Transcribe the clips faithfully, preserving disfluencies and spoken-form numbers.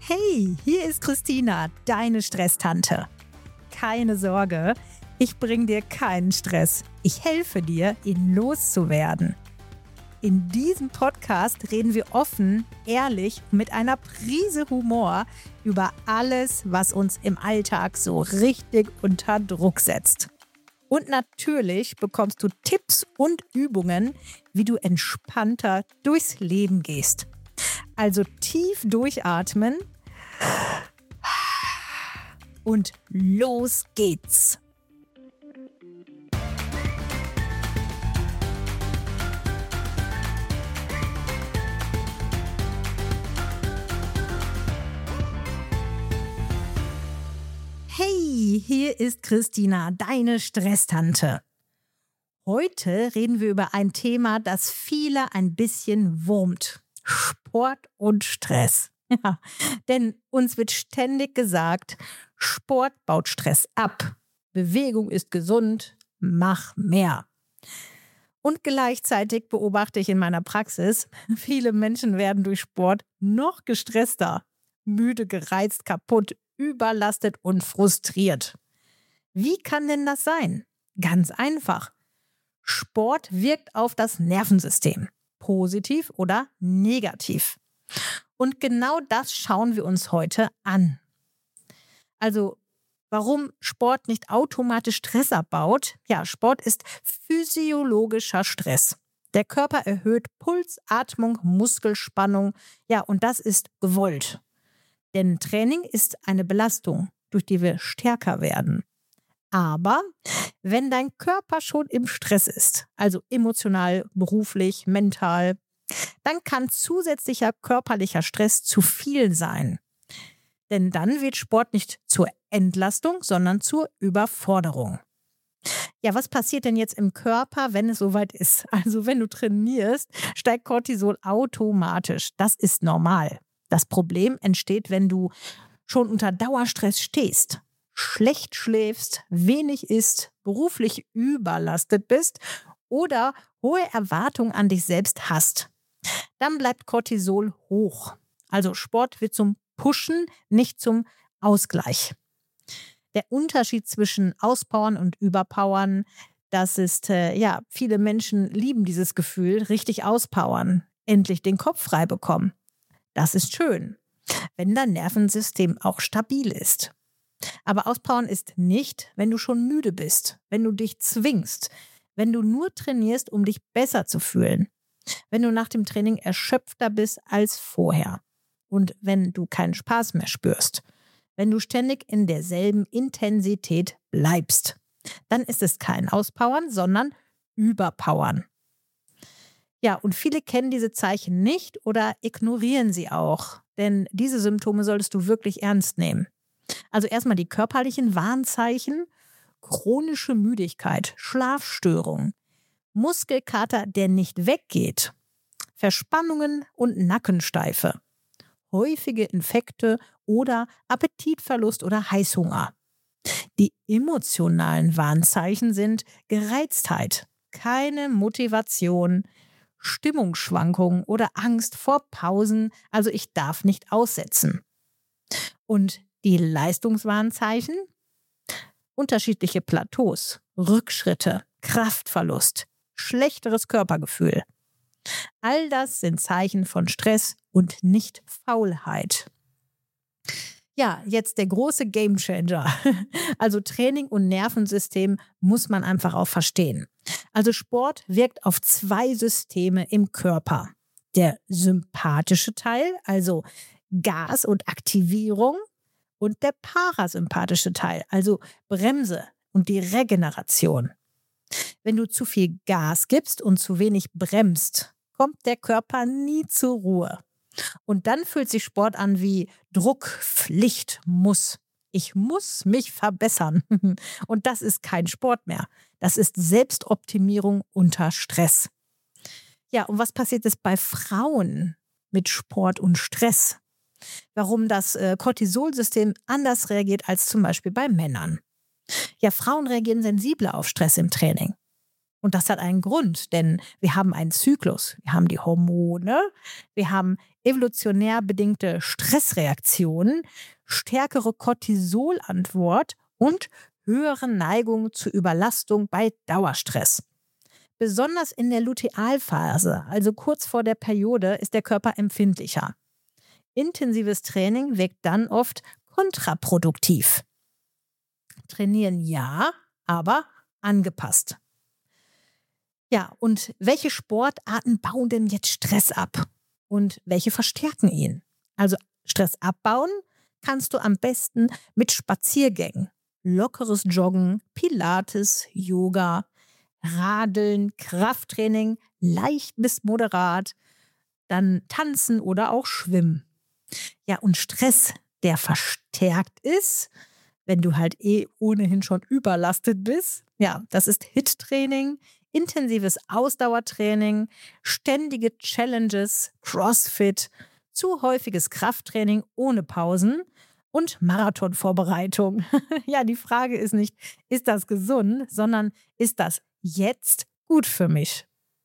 Hey, hier ist Christina, deine Stresstante. Keine Sorge, ich bringe dir keinen Stress. Ich helfe dir, ihn loszuwerden. In diesem Podcast reden wir offen, ehrlich, mit einer Prise Humor über alles, was uns im Alltag so richtig unter Druck setzt. Und natürlich bekommst du Tipps und Übungen, wie du entspannter durchs Leben gehst. Also tief durchatmen und los geht's. Hey, hier ist Christina, deine Stresstante. Heute reden wir über ein Thema, das viele ein bisschen wurmt. Sport und Stress. Ja, denn uns wird ständig gesagt, Sport baut Stress ab. Bewegung ist gesund, mach mehr. Und gleichzeitig beobachte ich in meiner Praxis, viele Menschen werden durch Sport noch gestresster, müde, gereizt, kaputt, überlastet und frustriert. Wie kann denn das sein? Ganz einfach. Sport wirkt auf das Nervensystem. Positiv oder negativ. Und genau das schauen wir uns heute an. Also, warum Sport nicht automatisch Stress abbaut? Ja, Sport ist physiologischer Stress. Der Körper erhöht Puls, Atmung, Muskelspannung. Ja, und das ist gewollt. Denn Training ist eine Belastung, durch die wir stärker werden. Aber wenn dein Körper schon im Stress ist, also emotional, beruflich, mental, dann kann zusätzlicher körperlicher Stress zu viel sein. Denn dann wird Sport nicht zur Entlastung, sondern zur Überforderung. Ja, was passiert denn jetzt im Körper, wenn es soweit ist? Also wenn du trainierst, steigt Cortisol automatisch. Das ist normal. Das Problem entsteht, wenn du schon unter Dauerstress stehst, schlecht schläfst, wenig isst, beruflich überlastet bist oder hohe Erwartungen an dich selbst hast. Dann bleibt Cortisol hoch. Also Sport wird zum Pushen, nicht zum Ausgleich. Der Unterschied zwischen Auspowern und Überpowern, das ist, äh, ja, viele Menschen lieben dieses Gefühl, richtig auspowern, endlich den Kopf frei bekommen. Das ist schön, wenn dein Nervensystem auch stabil ist. Aber Auspowern ist nicht, wenn du schon müde bist, wenn du dich zwingst, wenn du nur trainierst, um dich besser zu fühlen, wenn du nach dem Training erschöpfter bist als vorher und wenn du keinen Spaß mehr spürst, wenn du ständig in derselben Intensität bleibst. Dann ist es kein Auspowern, sondern Überpowern. Ja, und viele kennen diese Zeichen nicht oder ignorieren sie auch, denn diese Symptome solltest du wirklich ernst nehmen. Also erstmal die körperlichen Warnzeichen: chronische Müdigkeit, Schlafstörung, Muskelkater, der nicht weggeht, Verspannungen und Nackensteife, häufige Infekte oder Appetitverlust oder Heißhunger. Die emotionalen Warnzeichen sind Gereiztheit, keine Motivation, Stimmungsschwankungen oder Angst vor Pausen, also ich darf nicht aussetzen. Und die Leistungswarnzeichen: unterschiedliche Plateaus, Rückschritte, Kraftverlust, schlechteres Körpergefühl. All das sind Zeichen von Stress und nicht Faulheit. Ja, jetzt der große Gamechanger. Also Training und Nervensystem muss man einfach auch verstehen. Also Sport wirkt auf zwei Systeme im Körper. Der sympathische Teil, also Gas und Aktivierung, und der parasympathische Teil, also Bremse und die Regeneration. Wenn du zu viel Gas gibst und zu wenig bremst, kommt der Körper nie zur Ruhe. Und dann fühlt sich Sport an wie Druck, Pflicht, Muss. Ich muss mich verbessern. Und das ist kein Sport mehr. Das ist Selbstoptimierung unter Stress. Ja, und was passiert jetzt bei Frauen mit Sport und Stress? Warum das äh, Cortisolsystem anders reagiert als zum Beispiel bei Männern. Ja, Frauen reagieren sensibler auf Stress im Training. Und das hat einen Grund, denn wir haben einen Zyklus, wir haben die Hormone, wir haben evolutionär bedingte Stressreaktionen, stärkere Cortisolantwort und höhere Neigung zur Überlastung bei Dauerstress. Besonders in der Lutealphase, also kurz vor der Periode, ist der Körper empfindlicher. Intensives Training wirkt dann oft kontraproduktiv. Trainieren ja, aber angepasst. Ja, und welche Sportarten bauen denn jetzt Stress ab? Und welche verstärken ihn? Also Stress abbauen kannst du am besten mit Spaziergängen, lockeres Joggen, Pilates, Yoga, Radeln, Krafttraining, leicht bis moderat, dann Tanzen oder auch Schwimmen. Ja, und Stress, der verstärkt ist, wenn du halt eh ohnehin schon überlastet bist. Ja, das ist H I I T-Training, intensives Ausdauertraining, ständige Challenges, Crossfit, zu häufiges Krafttraining ohne Pausen und Marathonvorbereitung. Ja, die Frage ist nicht, ist das gesund, sondern ist das jetzt gut für mich?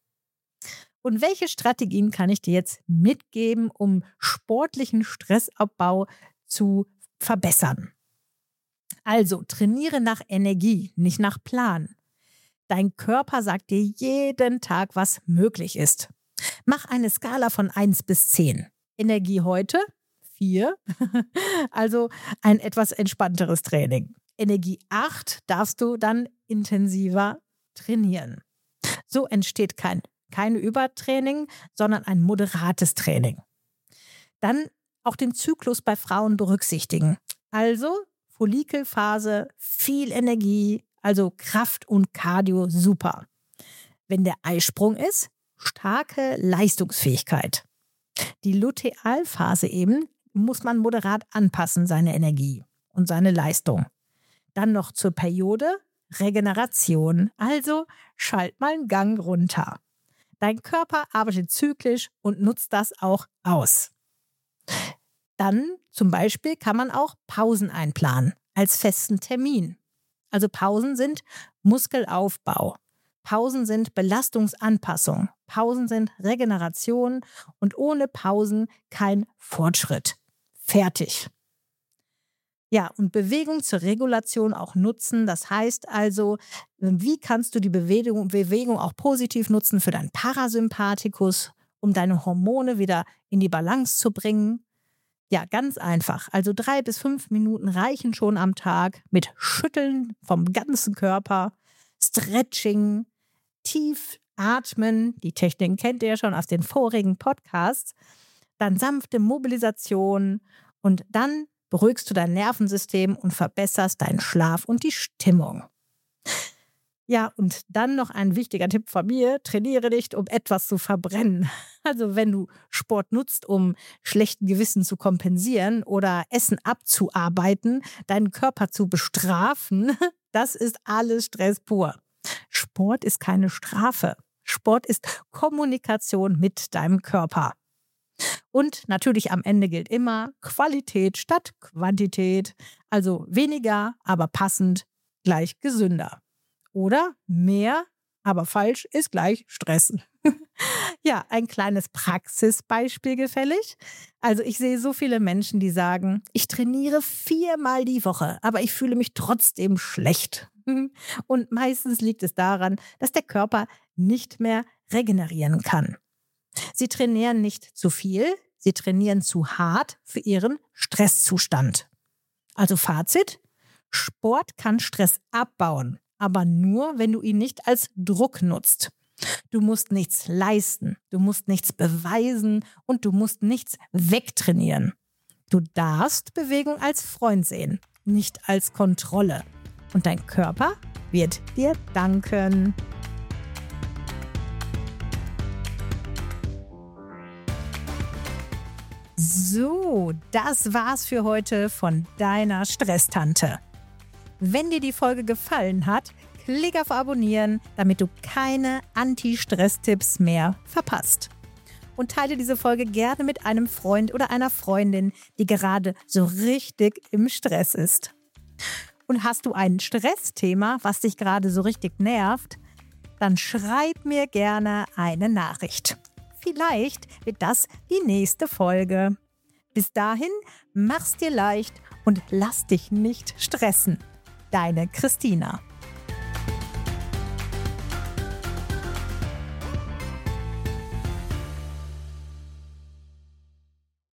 Und welche Strategien kann ich dir jetzt mitgeben, um sportlichen Stressabbau zu verbessern? Also, trainiere nach Energie, nicht nach Plan. Dein Körper sagt dir jeden Tag, was möglich ist. Mach eine Skala von eins bis zehn. Energie heute? vier. Also ein etwas entspannteres Training. Energie acht darfst du dann intensiver trainieren. So entsteht kein, kein Übertraining, sondern ein moderates Training. Dann auch den Zyklus bei Frauen berücksichtigen. Also Follikelphase, viel Energie, also Kraft und Cardio super. Wenn der Eisprung ist, starke Leistungsfähigkeit. Die Lutealphase eben muss man moderat anpassen, seine Energie und seine Leistung. Dann noch zur Periode Regeneration, also schalt mal einen Gang runter. Dein Körper arbeitet zyklisch und nutzt das auch aus. Dann zum Beispiel kann man auch Pausen einplanen als festen Termin. Also Pausen sind Muskelaufbau. Pausen sind Belastungsanpassung. Pausen sind Regeneration und ohne Pausen kein Fortschritt. Fertig. Ja, und Bewegung zur Regulation auch nutzen. Das heißt also, wie kannst du die Bewegung, Bewegung auch positiv nutzen für deinen Parasympathikus, um deine Hormone wieder in die Balance zu bringen? Ja, ganz einfach. Also drei bis fünf Minuten reichen schon am Tag mit Schütteln vom ganzen Körper, Stretching, tief atmen. Die Techniken kennt ihr ja schon aus den vorigen Podcasts. Dann sanfte Mobilisation und dann beruhigst du dein Nervensystem und verbesserst deinen Schlaf und die Stimmung. Ja, und dann noch ein wichtiger Tipp von mir: Trainiere nicht, um etwas zu verbrennen. Also wenn du Sport nutzt, um schlechten Gewissen zu kompensieren oder Essen abzuarbeiten, deinen Körper zu bestrafen, das ist alles Stress pur. Sport ist keine Strafe. Sport ist Kommunikation mit deinem Körper. Und natürlich am Ende gilt immer Qualität statt Quantität. Also weniger, aber passend gleich gesünder. Oder mehr, aber falsch ist gleich Stress. Ja, ein kleines Praxisbeispiel gefällig. Also ich sehe so viele Menschen, die sagen, ich trainiere viermal die Woche, aber ich fühle mich trotzdem schlecht. Und meistens liegt es daran, dass der Körper nicht mehr regenerieren kann. Sie trainieren nicht zu viel, sie trainieren zu hart für ihren Stresszustand. Also Fazit: Sport kann Stress abbauen, aber nur, wenn du ihn nicht als Druck nutzt. Du musst nichts leisten, du musst nichts beweisen und du musst nichts wegtrainieren. Du darfst Bewegung als Freund sehen, nicht als Kontrolle. Und dein Körper wird dir danken. So, das war's für heute von deiner Stresstante. Wenn dir die Folge gefallen hat, klick auf Abonnieren, damit du keine Anti-Stress-Tipps mehr verpasst. Und teile diese Folge gerne mit einem Freund oder einer Freundin, die gerade so richtig im Stress ist. Und hast du ein Stressthema, was dich gerade so richtig nervt, dann schreib mir gerne eine Nachricht. vielleicht wird das die nächste Folge. Bis dahin, mach's dir leicht und lass dich nicht stressen. Deine Christina.